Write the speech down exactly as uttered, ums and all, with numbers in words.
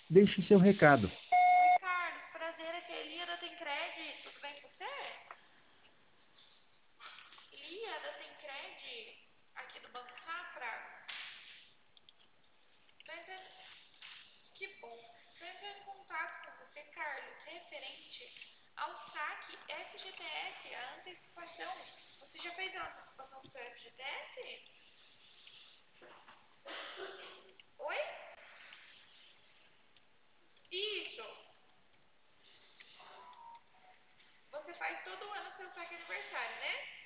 Deixe seu recado. Oi, Carlos, prazer, aqui é Elia da Tencred, tudo bem com você? Elia da Tencred, aqui do Banco Safra. Tô entrando... Que bom. Tô entrando em contato com você, Carlos, referente ao saque F G T S, a antecipação. Você já fez a antecipação do seu F G T S? Oi? Isso. Você faz todo ano o seu saque aniversário, né?